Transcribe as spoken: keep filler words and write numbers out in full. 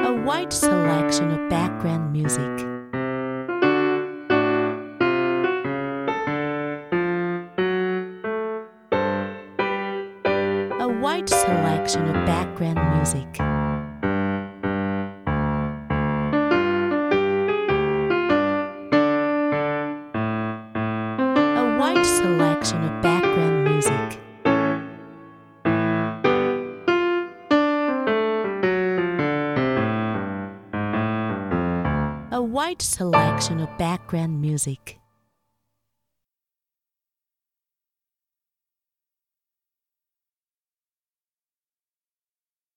A wide selection of background music. A wide selection of background music. A wide selection of background music. A wide selection of background music.